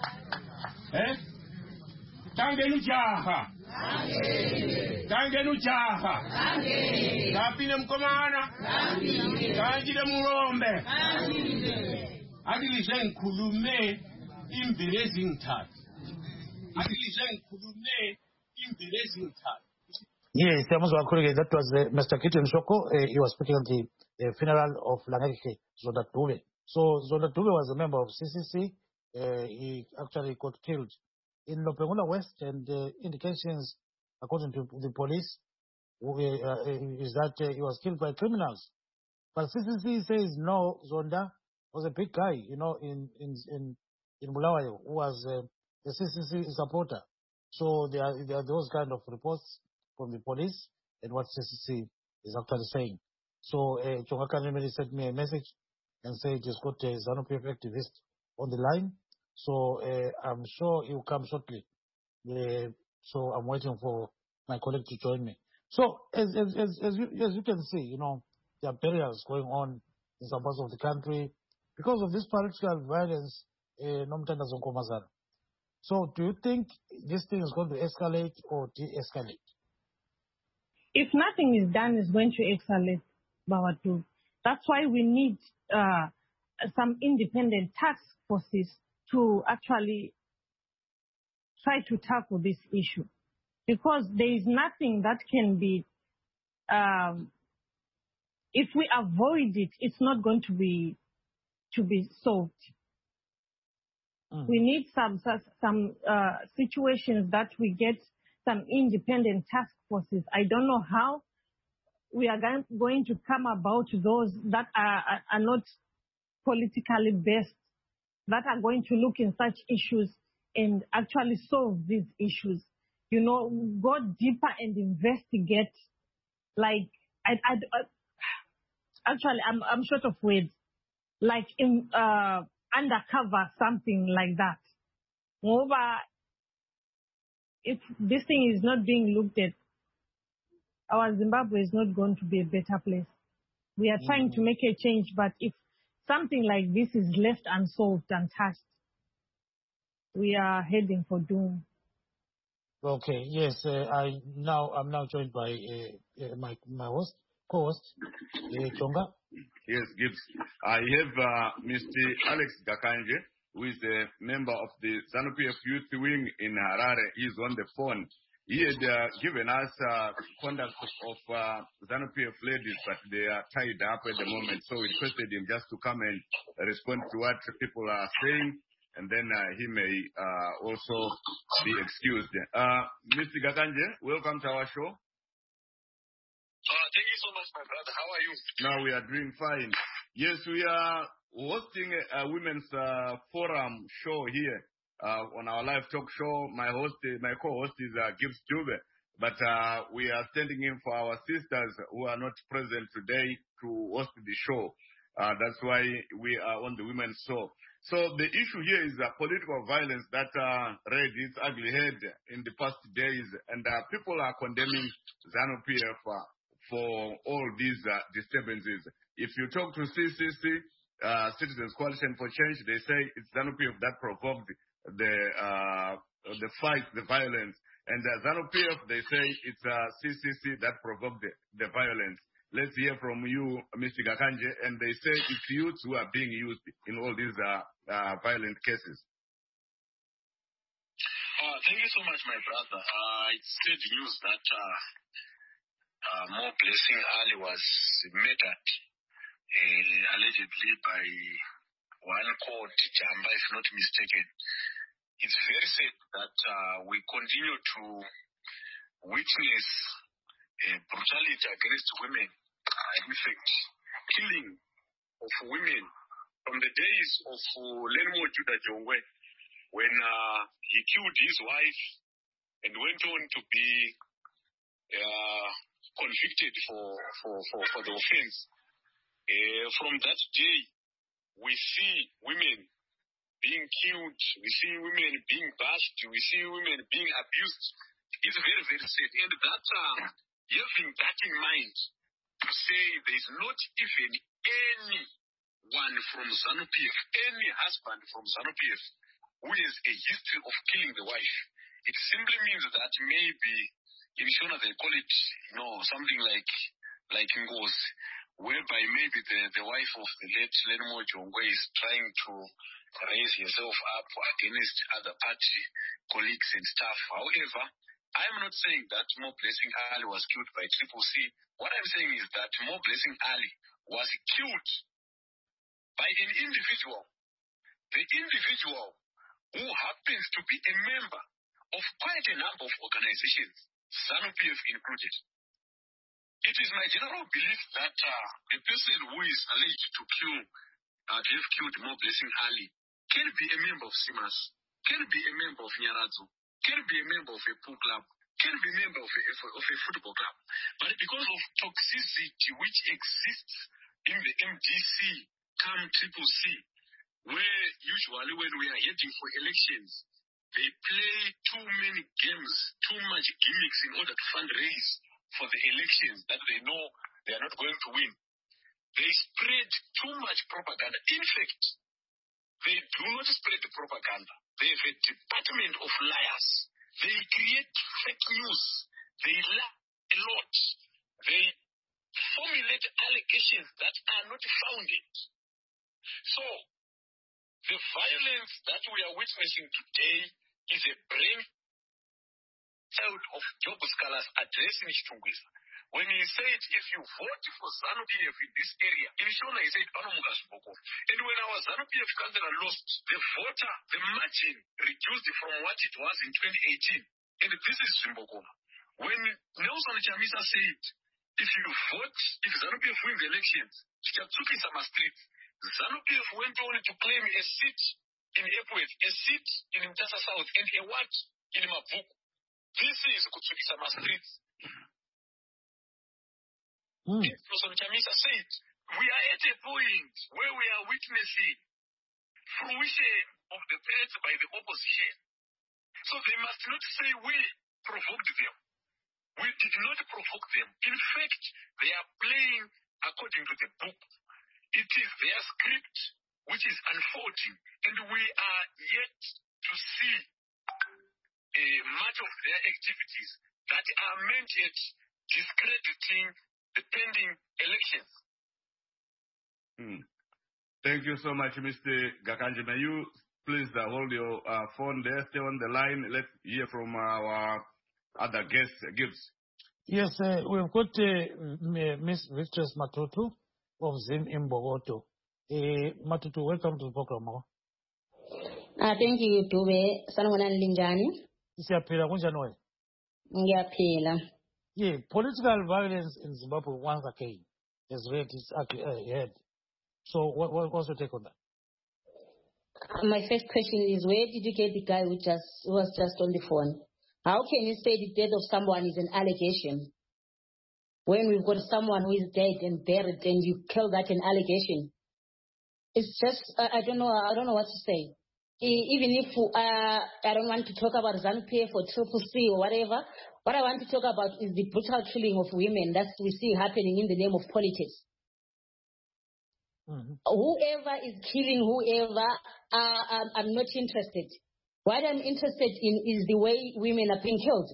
Kangenu jaha. Kangenu jaha. Kapine mkomana. Kanjide murombe. Adilize nkulume imbirezi ngithathu. Yes, that was Mr. Gideon Shoko. He was speaking at the funeral of Langelihle Zonda Dube. So Zonda Dube was a member of CCC. He actually got killed in Lopengula West, and indications, according to the police, is that he was killed by criminals. But CCC says no. Zonda was a big guy, in Bulawayo, who was a CCC supporter. So there are those kind of reports from the police and what CCC is actually saying. So Chonga Kantamiri sent me a message and said he's got a ZANU-PF activist on the line. So I'm sure he will come shortly. So I'm waiting for my colleague to join me. So as you can see, there are burials going on in some parts of the country because of this political violence. So do you think this thing is going to escalate or de-escalate? If nothing is done, it's going to escalate, Bawatu. That's why we need some independent task forces to actually try to tackle this issue. Because there is nothing that can be, if we avoid it, it's not going to be solved. We need some situations that we get some independent task forces. I don't know how we are going to come about those that are not politically based, that are going to look in such issues and actually solve these issues. Go deeper and investigate. Like, actually, I'm short of words. Like undercover, something like that. Moreover, if this thing is not being looked at, our Zimbabwe is not going to be a better place. We are trying to make a change, but if something like this is left unsolved, untouched, we are heading for doom. Okay, yes, I'm now joined by my co-host, Chonga. Yes, Gibbs. I have Mr. Alex Gakanje, who is a member of the ZANU-PF Youth Wing in Harare. He's on the phone. he had given us conduct of ZANU-PF ladies, but they are tied up at the moment. So we requested him just to come and respond to what people are saying, and then he may also be excused. Mr. Gakanje, welcome to our show. Thank you so much, my brother. How are you? Now we are doing fine. Yes, we are hosting a women's forum show here on our live talk show. My co-host is Gibbs Dube, but we are standing in for our sisters who are not present today to host the show. That's why we are on the women's show. So the issue here is political violence that reared its ugly head in the past days, and people are condemning ZANU-PF for all these disturbances. If you talk to CCC, Citizens Coalition for Change, they say it's ZANU-PF that provoked the fight, the violence. And ZANU-PF, they say it's CCC that provoked the violence. Let's hear from you, Mr. Gakanje, and they say it's youths who are being used in all these violent cases. Thank you so much, my brother. It's sad news that Mo Blessing Ali was murdered, allegedly by one called Jamba, if not mistaken. It's very sad that we continue to witness brutality against women, in fact, killing of women from the days of Lenmo Judah Jongwe, when he killed his wife and went on to be convicted for the offense. From that day, we see women being killed, we see women being bashed, we see women being abused. It's very, very sad. And that, having that in mind, to say there's not even anyone from ZANU-PF, any husband from ZANU-PF, who has a history of killing the wife. It simply means that maybe in Shona they call it, something like Ngos, whereby maybe the wife of the late Lenmo Jongwe is trying to raise herself up against other party colleagues and staff. However, I'm not saying that Mo Blessing Ali was killed by Triple C. What I'm saying is that Mo Blessing Ali was killed by an individual. The individual who happens to be a member of quite a number of organizations, ZANU-PF included. It is my general belief that the person who is alleged to have killed Mo Blessing Ali can be a member of SIMAS, can be a member of Nyaradzo, can be a member of a pool club, can be a member of a football club. But because of toxicity which exists in the MDC, Triple C, where usually when we are heading for elections, they play too many games, too much gimmicks in order to fundraise for the elections that they know they are not going to win. They spread too much propaganda. In fact, they do not spread the propaganda. They have a department of liars. They create fake news. They lie a lot. They formulate allegations that are not founded. So, the violence that we are witnessing today is a brainchild of Job Scholars addressing Chitungwiza. When he said, if you vote for ZANU-PF in this area, in Shona he said, and when our ZANU-PF councillor lost, the margin reduced from what it was in 2018. And this is Zimbokoma. When Nelson Chamisa said, if ZANU-PF wins the elections, Chitatsuki Sama Street, ZANU-PF went on to claim a seat in Epworth, a seat in Mtasa South, and a what in Mapuku. This is Kutsuki Sama Street. Nelson Chamisa said, we are at a point where we are witnessing fruition of the threats by the opposition. So they must not say we provoked them. We did not provoke them. In fact, they are playing according to the book. It is their script which is unfolding, and we are yet to see much of their activities that are meant at discrediting the pending elections. Thank you so much, Mr. Gakanje. May you please hold your phone there, stay on the line. Let's hear from our other guests gives. Yes, we've got Miss Victress Matutu of Zim in Bogoto. Matutu, welcome to the program. Thank you, Dube. Sanwana Linjani. Siyaphila kunjani? Ngiyaphila. Yeah, political violence in Zimbabwe once again has reared its head. So what's your take on that? My first question is, where did you get the guy who was just on the phone? How can you say the death of someone is an allegation when we've got someone who is dead and buried and you kill that an allegation? It's just, I don't know what to say. Even if I don't want to talk about ZANU-PF or Triple C or whatever, what I want to talk about is the brutal killing of women that we see happening in the name of politics. Mm-hmm. Whoever is killing whoever, I'm not interested. What I'm interested in is the way women are being killed.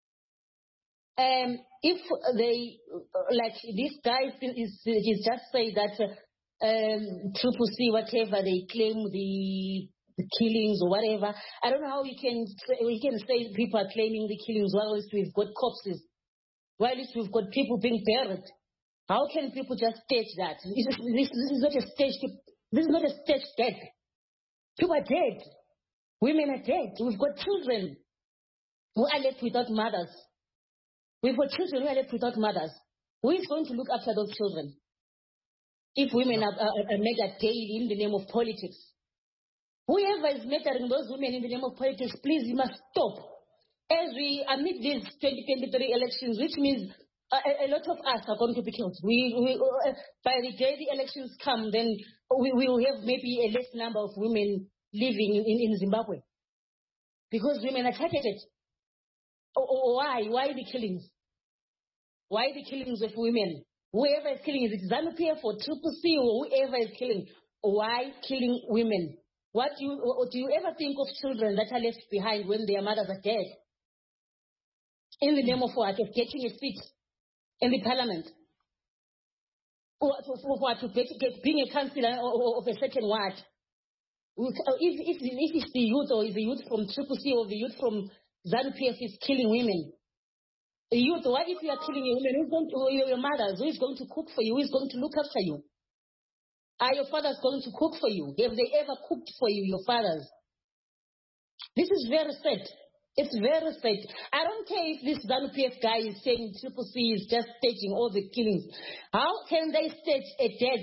If they, like this guy he's just say that Triple C, whatever they claim the killings or whatever, I don't know how we can say people are claiming the killings while we've got corpses, while we've got people being buried. How can people just stage that? This is not a stage. This is not a stage death. People are dead. Women are dead. We've got children who are left without mothers. We've got children who are left without mothers. Who is going to look after those children? If women are murdered daily in the name of politics. Whoever is murdering those women in the name of politics, please, you must stop. As we amid these 2023 elections, which means a lot of us are going to be killed. By the day the elections come, then we will have maybe a less number of women living in Zimbabwe. Because women are targeted. Why? Why the killings? Why the killings of women? Whoever is killing, is it ZANU-PF or Triple C or whoever is killing? Why killing women? Do you ever think of children that are left behind when their mothers are dead? In the name of what? Of getting a seat in the parliament? Or to being a councillor of a certain ward? If it's the youth or the youth from Triple C or the youth from ZANU-PF is killing women, the youth, what if you are killing women? Who's going to, your mothers? Who is going to cook for you? Who is going to look after you? Are your fathers going to cook for you? Have they ever cooked for you, your fathers? This is very sad. It's very sad. I don't care if this ZANU-PF guy is saying Triple C is just staging all the killings. How can they stage a death?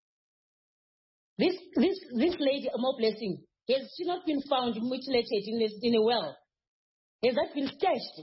This lady, more blessing, has she not been found mutilated in a well? Has that been staged?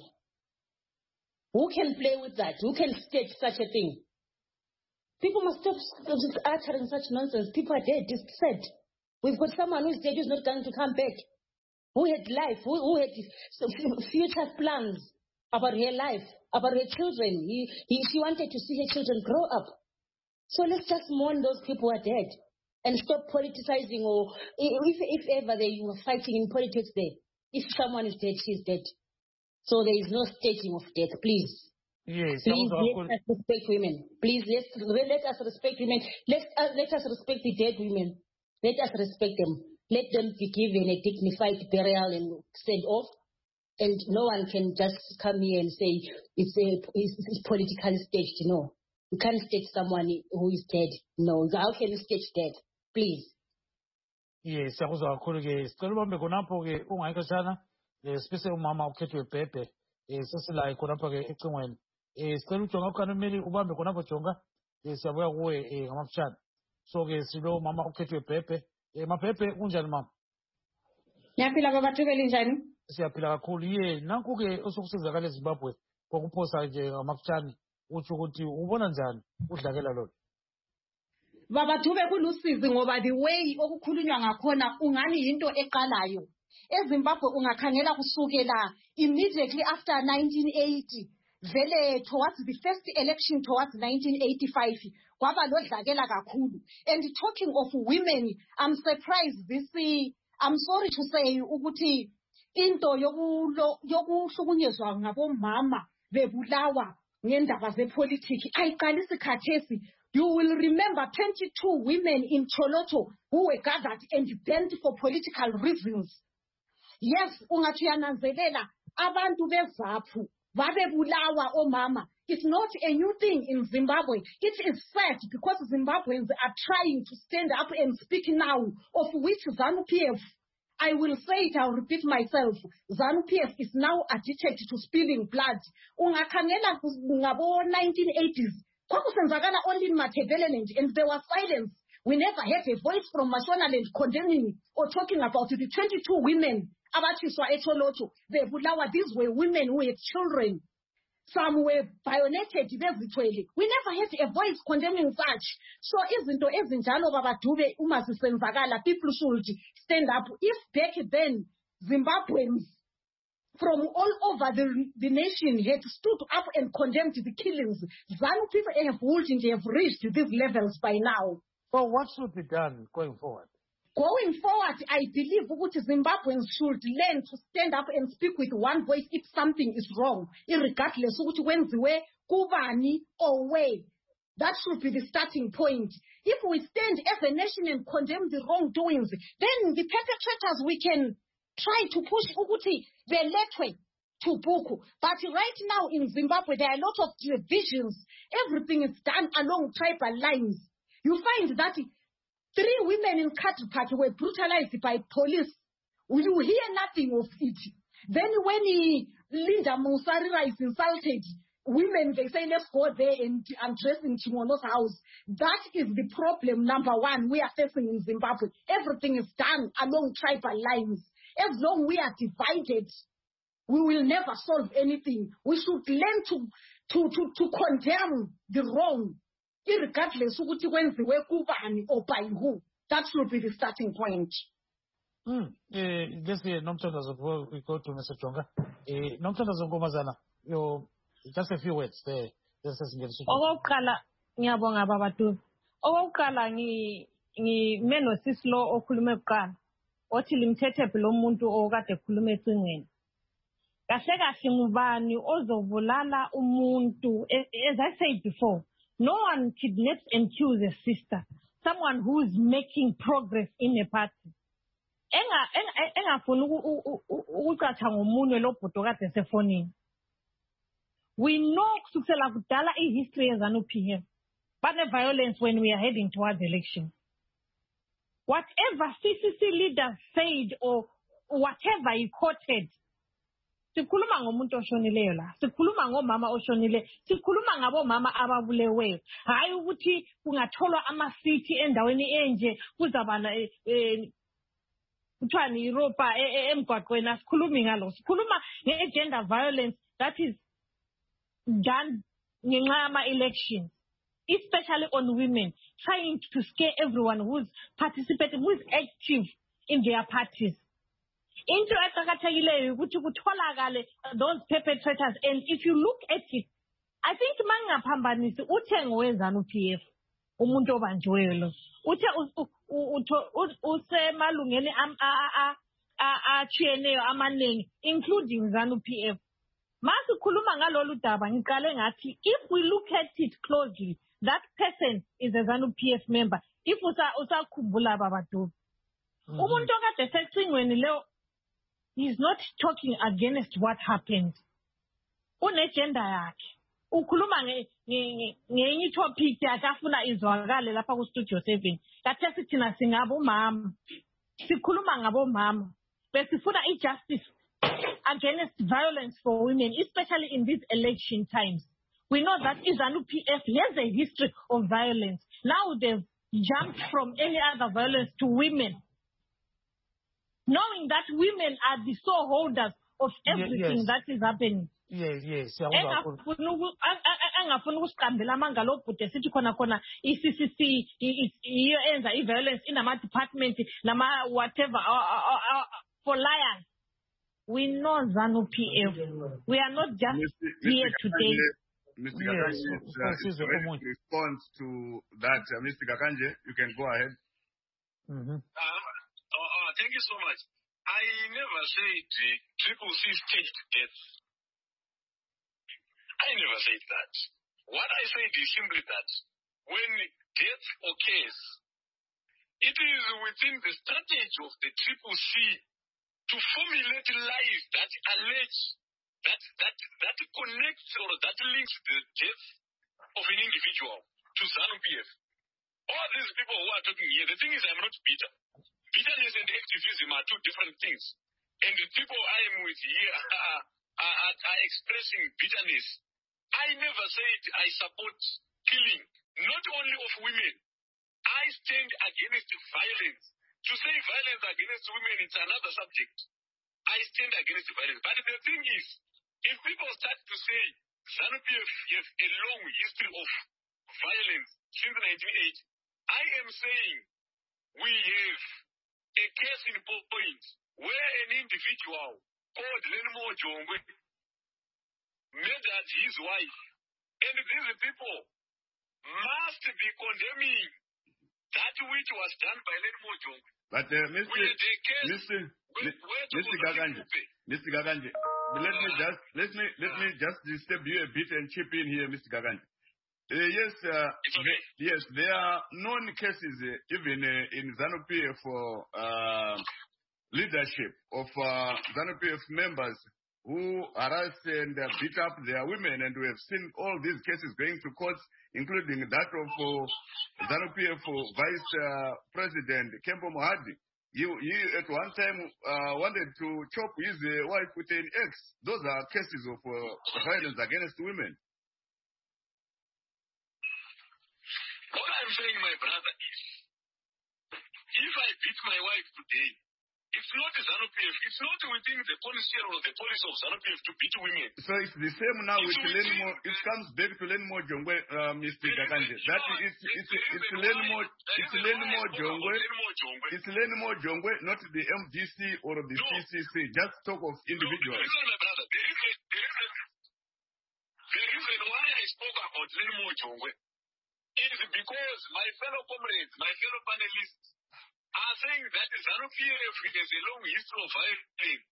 Who can play with that? Who can stage such a thing? People must stop uttering such nonsense. People are dead. It's sad. We've got someone who's dead who's not going to come back. Who had life, who had future plans about her life, about her children. She wanted to see her children grow up. So let's just mourn those people who are dead and stop politicizing, or if ever they were fighting in politics there. If someone is dead, she's dead. So there is no staging of death, please. Yes, please let us respect women. Please let us respect women. Let us respect the dead women. Let us respect them. Let them be given a dignified burial and send off. And no one can just come here and say it's politically staged. No. You can't stage someone who is dead. No. How can you stage death? Please. Yes, siyakuzwa kakhulu ke sicela ubambe khonapho ke ungayikashana especially umama ukhethwe Bhebhe sesilaye khonapho ke ecingweni sicela ujonga ukanimeli ubambe khonapho jonga siyabuya kuwe ngamafutshane so ke silo mama ukhethwe Bhebhe Mabhebhe kunjani mama? Ngiyaphila baba Thubeli njani? Siyaphila kakhulu ye nanku ke osokusizakala eZimbabwe kokuphosa nje ngamafutshane uthi ukuthi ubona njani udlakela lolo? Baba Thube kulusizi ngoba the way okukhulunywa ngakhona ungani into eqalayo. EZimbabwe ungakhangela kusukela immediately after 1980 vele towards the first election towards 1985 kwaba lodlakela kakhulu. And talking of women, I'm surprised I'm sorry to say ukuthi into yokuhlukunyezwa ngabomama bebulawa ngendaba zepolitiki ayiqalisi khathesi. You will remember 22 women in Choloto who were gathered and banned for political reasons. Yes, ungathi uyananzelela abantu beZAPU Babebulawa omama. It's not a new thing in Zimbabwe. It is sad because Zimbabweans are trying to stand up and speak now, of which ZANU-PF, I will say it, I'll repeat myself, ZANU-PF is now addicted to spilling blood. Ungakhangela ngabo 1980s, kwakusenzakala only in Matabeleland, and there was silence. We never had a voice from Mashonaland condemning or talking about the 22 women abathiswa eTholoto. These were women who had children. Some were bayoneted. We never had a voice condemning such. So izinto ezinjalo babadube uma zisenzakala, people should stand up. If back then Zimbabweans from all over the nation had stood up and condemned the killings, ZANU-PF wouldn't have reached these levels by now. So what should be done going forward? Going forward, I believe that Zimbabweans should learn to stand up and speak with one voice if something is wrong, irregardless of when the way, kubani or way. That should be the starting point. If we stand as a nation and condemn the wrongdoings, then the perpetrators, we can try to push Uguti Beletwe to Buku. But right now in Zimbabwe, there are a lot of divisions. Everything is done along tribal lines. You find that 3 women in Katupat were brutalized by police. You hear nothing of it. Then when Linda Musarira is insulted, women, they say, let's go there and undress in Chimono's house. That is the problem number 1 we are facing in Zimbabwe. Everything is done along tribal lines. As long we are divided, we will never solve anything. We should learn to condemn the wrong, irregardless of when they were kubani or by who. That should be the starting point. Just Nomthandazo, before we go to Mr. Chonga. Nomthandazo Ngomazana, just a few words there. Okokuqala ngiyabonga babatu. Okokuqala ngimeno sislo okhulume kuqala. Othi limthethe lo muntu okade ekhuluma ecingweni. Kahle kahle ngubani ozobulala umuntu, as I said before. No one kidnaps and kills a sister. Someone who is making progress in a party. We know kusukela kudala history of ZANU-PF, but the violence when we are heading towards election. Whatever CCC leaders said or whatever he quoted, sikhuluma ngomuntu oshonileyo la, sikhuluma ngomama oshonile, sikhuluma ngabo mama ababuleweyo. Hayi ukuthi kungatholwa amasithi endaweni enje kuzabana kuthiwa ni Europa emgwaqweni, asikhulumi ngalo. Sikhuluma nge-gender violence that is done ngenxa yama-elections, especially on women, trying to scare everyone who's participating, who's active in their parties. Into eqakathekileyo ukuthi kutholakale those perpetrators, and if you look at it, I think mangaphambanisi uthe ngowe-ZANU-PF umuntu obanjiweyo lo uthe usemalungeni achiyeneyo amaningi including ZANU-PF. Masikhuluma ngalolu daba ngiqale ngathi if we look at it closely, that person is a ZANU-PF member. If usakhumbula babadu umuntu okade secingweni leo, he's not talking against what happened. Unegenda yakhe. Ukhuluma ngenye topic yakhe afuna izwakale lapha ku Studio 7. Kathi thina singabo mama. Sikhuluma ngabo mama. Besifuna justice against violence for women, especially in these election times. We know that ZANU-PF has a history of violence. Now they've jumped from any other violence to women, knowing that women are the sole holders of everything that is happening. Yes. Angafuna ukusiqambela amanga lobhude sithi khona i-CCC iyo enza i-violence inama-department nama whatever for liars. We know ZANU-PF. We are not just here today. Mr. Gakanje, response to that. Mr. Gakanje, you can go ahead. Thank you so much. I never said Triple C staged death. I never said that. What I said is simply that when death occurs, it is within the strategy of the Triple C to formulate lies that allege that connects or that links the death of an individual to ZANU-PF. All these people who are talking here, the thing is, I'm not bitter. Bitterness and activism are two different things. And the people I am with here are expressing bitterness. I never said I support killing, not only of women. I stand against violence. To say violence against women, it's another subject. I stand against violence. But the thing is, if people start to say ZANU-PF has a long history of violence since 1980, I am saying we have a case in point where an individual called Lenmo Jongwe murdered his wife. And these people must be condemning that which was done by Lenmo Jongwe. But Mr. Gaganje, let me just disturb you a bit and chip in here, Mr. Gaganje. Yes, there are known cases even in ZANU-PF for leadership of ZANU-PF members who harassed and beat up their women, and we have seen all these cases going to courts, including that of ZANU-PF Vice President Kempo Mohadi. He at one time wanted to chop his wife with an axe. Those are cases of violence against women. What I'm saying, my brother, is if I beat my wife today, it's not ZANU-PF. It's not within the policy or the policy of ZANU-PF to beat women. So it's the same now with Lenmo. It comes back to Lenmo Jongwe, Mr. Gaganje. That it's Lenmo Jongwe. It's Lenmo Jongwe, not the MDC or the CCC. Just talk of individuals. Listen, my brother, the reason why I spoke about Lenmo Jongwe is because my fellow comrades, my fellow panelists, are saying that ZANU-PF has a long history of violence.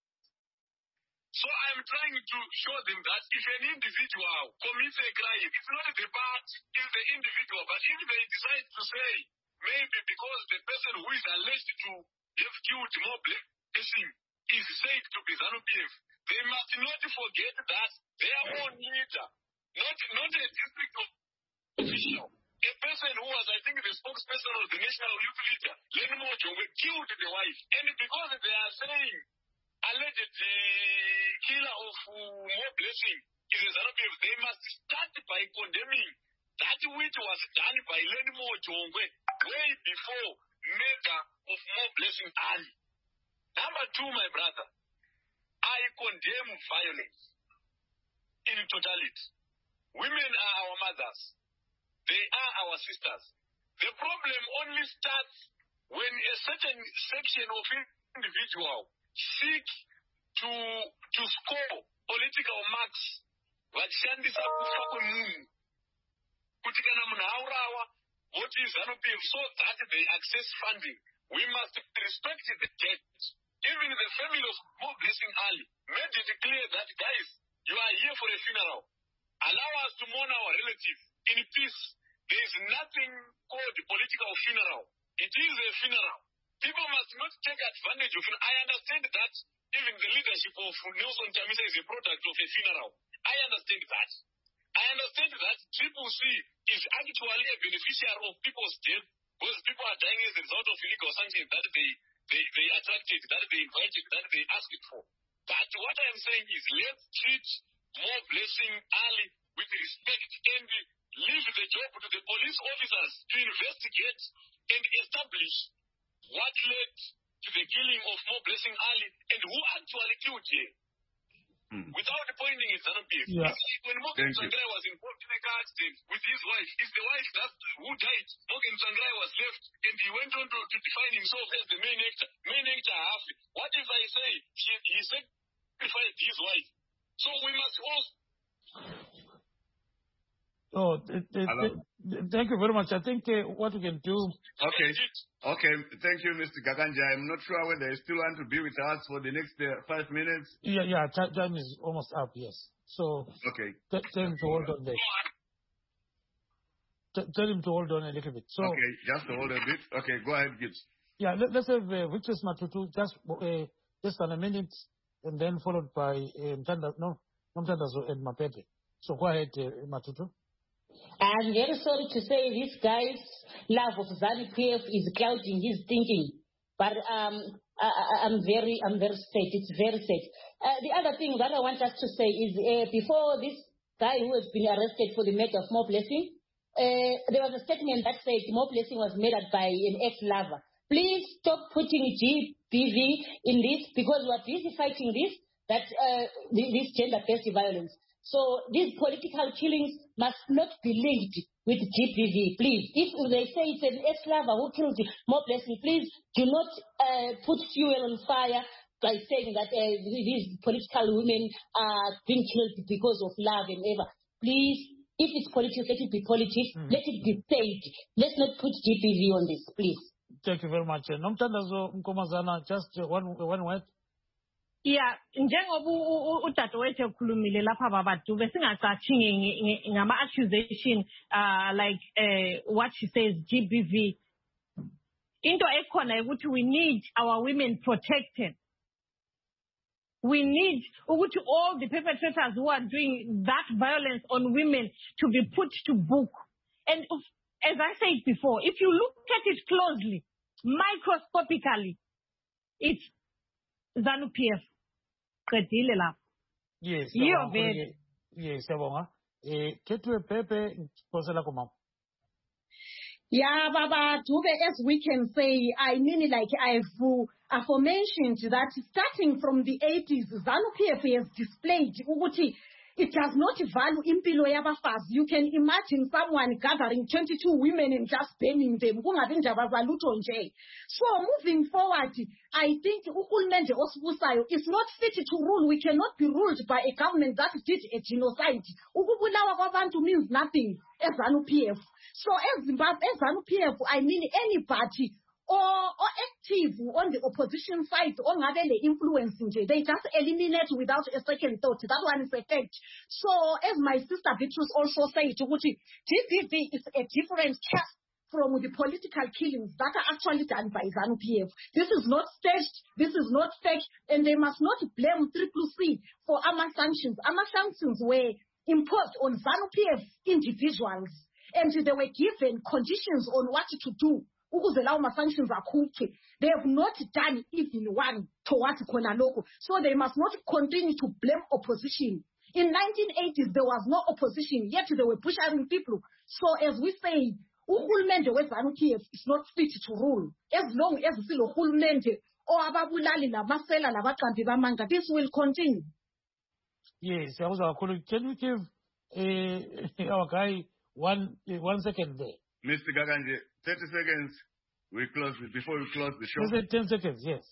So I'm trying to show them that if an individual commits a crime, it's not the party, it's the individual. But if they decide to say, maybe because the person who is alleged to have killed Mo Blessing is said to be ZANU-PF, they must not forget that their own leader, not a district official, a person who was, I think, the spokesperson of the National Youth Leader, Lenmo Jongwe, killed the wife. And because they are saying alleged killer of Mo Blessing is a ZANU-PF, they must start by condemning that which was done by Lenmo Jongwe way before murder of Mo Blessing Ali. Number two, my brother, I condemn violence in totality. Women are our mothers. They are our sisters. The problem only starts when a certain section of individual seek to score political marks. Vachishandisa kufa kwemunhu kuti kana munhu aurawa voti ZANU-PF so that they access funding. We must respect the dead. Even the family of Mo Blessing Ali made it clear that, guys, you are here for a funeral. Allow us to mourn our relative in peace. There is nothing called political funeral. It is a funeral. People must not take advantage of it. I understand that even the leadership of Nelson Chamisa is a product of a funeral. I understand that. I understand that Triple C is actually a beneficiary of people's death because people are dying as a result of illegal sanctions that they attracted, that they invited, that they asked for. But what I am saying is let's treat Mo Blessing Ali with respect and leave the job to the police officers to investigate and establish what led to the killing of Mo Blessing Ali and who actually killed him. Without pointing at ZANU-PF. Yeah. When Morgan Tsvangirai was involved in a car accident with his wife, it's the wife who died. Morgan Tsvangirai was left and he went on to define himself as the main actor. Main actor half. What if I say he sacrificed his wife? So we must also... Thank you very much. I think what we can do... Okay, thank you, Mr. Gaganje. I'm not sure whether you still want to be with us for the next 5 minutes. Yeah, time is almost up, yes. So, okay. Tell him to hold on there. Tell him to hold on a little bit. So, okay, just hold a bit. Okay, go ahead, Gibbs. Yeah, let's have Victor Matutu just on a minute, and then followed by Mtanda. No, Nomtandazo and Mapete. So go ahead, Matutu. I'm very sorry to say this guy's love of ZANU-PF is clouding his thinking. But I'm very sad. It's very sad. The other thing that I want us to say is before this guy who has been arrested for the murder of Mo Blessing, there was a statement that said Mo Blessing was murdered by an ex-lover. Please stop putting GBV in this because we are busy fighting this gender-based violence. So these political killings must not be linked with GBV, please. If they say it's an ex-lover who killed Mo Blessing, please do not put fuel on fire by saying that these political women are being killed because of love and ever. Please, if it's politics, let it be politics. Let it be said. Let's not put GBV on this, please. Thank you very much. Nomtandazo Mkomazana, just one word. Yeah, njengoba udadewethu ekhulumile lapha babadu besingacathi ngama accusation like what she says GBV. Into ekhona ukuthi we need our women protected. We need ukuthi all the perpetrators who are doing that violence on women to be put to book. And as I said before, if you look at it closely, microscopically, it's ZANU-PF. Yes, yes, Ketwe Pepe, Yeah, Baba Dube, as we can say, I mean, like I've aforementioned that starting from the 80s, ZANU-PF has displayed ukuthi it does not value impilo yabafazi. You can imagine someone gathering 22 women and just burning them. So moving forward, I think uhulumende osibusayo is not fit to rule. We cannot be ruled by a government that did a genocide. Ukubulawa kwabantu means nothing as ZANU-PF. So as ZANU-PF, I mean anybody or active on the opposition side, or influencing, they just eliminate without a second thought. That one is a fact. So as my sister Beatrice also said, GBV is a different case from the political killings that are actually done by ZANU-PF. This is not staged, this is not fake, and they must not blame CCC for AMA sanctions. AMA sanctions were imposed on ZANU-PF individuals, and they were given conditions on what to do. Sanctions are they have not done even one towards Konaloko. So they must not continue to blame opposition. In 1980s, there was no opposition, yet they were pushing people. So as we say, uhulumende we-ZANU-PF is not fit to rule. As long as still uhulumende or ababulali namasela nabaqambi bamanga, this will continue. Yes, can we give our guy one second there? Mr. Gaganje, 30 seconds. Before we close the show. Is it 10 seconds? Yes.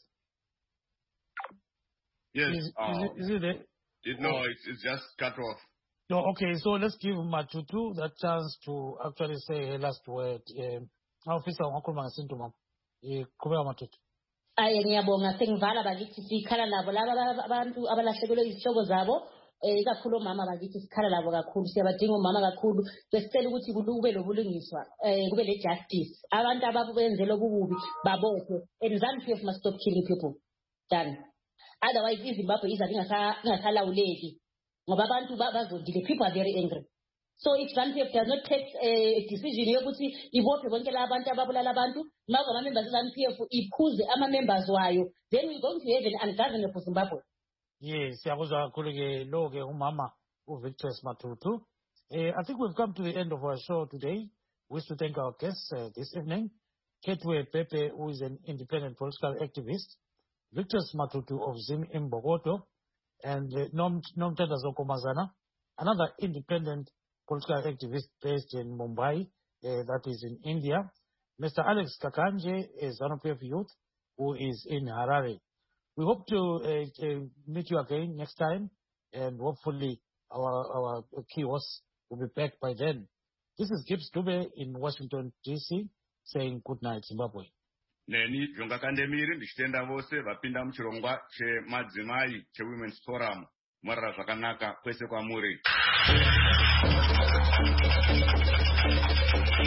Yes. Is it there? No, it's just cut off. No, okay, so let's give Matutu that chance to actually say a last word. Officer Wakulma Sintuma. Kubela Matutu. Ngiyabonga sengivala bakithi sikhala nabo laba abantu abalahlekelwe izihloko zabo ikakhulu omama bakithi sikhala labo kakhulu siyabadinga omama kakhulu besicela ukuthi kube lobulungiswa kube le justice abantu ababenzelwe ububi babothe and ZANU-PF must stop killing people done otherwise iZimbabwe izabe ingasalawuleki ngoba abantu bazondile. People are very angry. So if ZANU-PF does not take a decision yokuthi ibophe bonke labantu ababulala abantu mawuba ama-members ZANU-PF iphuze ama-members wayo, then we're going to have an ungovernable Zimbabwe. Yes, siyabuzwa kakhulu ke lo ke umama uVictor Matutu. I think we've come to the end of our show today. We wish to thank our guests this evening. Ketwe Pepe, who is an independent political activist, Victor Matutu of Zim Mbogoto, and Nomtandazo Mkomazana, another independent political activist based in Mumbai, that is in India. Mr. Alex Kakanje is ZANU-PF youth, who is in Harare. We hope to meet you again next time, and hopefully our key hosts will be back by then. This is Gibbs Dube in Washington, D.C., saying good night, Zimbabwe. Neni Jonga Kandemiri ndichitenda vose vapinda muchirongwa chemadzimai cheWomen's Forum. Mwarara zvakanaka kwese kwamuri.